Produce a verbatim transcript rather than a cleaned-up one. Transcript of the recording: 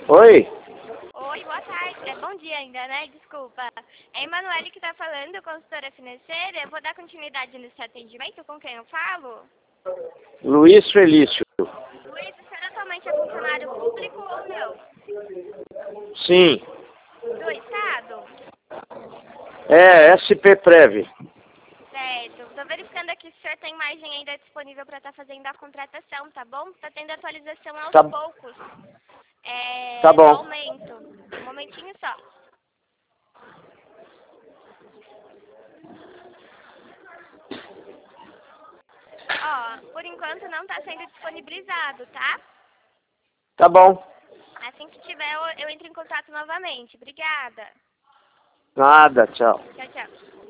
Oi? Oi, boa tarde. É bom dia ainda, né? Desculpa. É a Emanuele que está falando, consultora financeira. Eu vou dar continuidade nesse atendimento. Com quem eu falo? Luiz Felício. Luiz, o senhor atualmente é funcionário público ou não? Sim. Do Estado? É, S P Prev. Certo. Estou verificando aqui se o senhor tem margem ainda disponível para estar fazendo a contratação, tá bom? Está tendo atualização aos Tá, poucos. É, tá do bom. aumento. Um momentinho só. Ó, por enquanto não está sendo disponibilizado, tá? Tá bom. Assim que tiver, eu, eu entro em contato novamente. Obrigada. Nada, tchau. Tchau, tchau.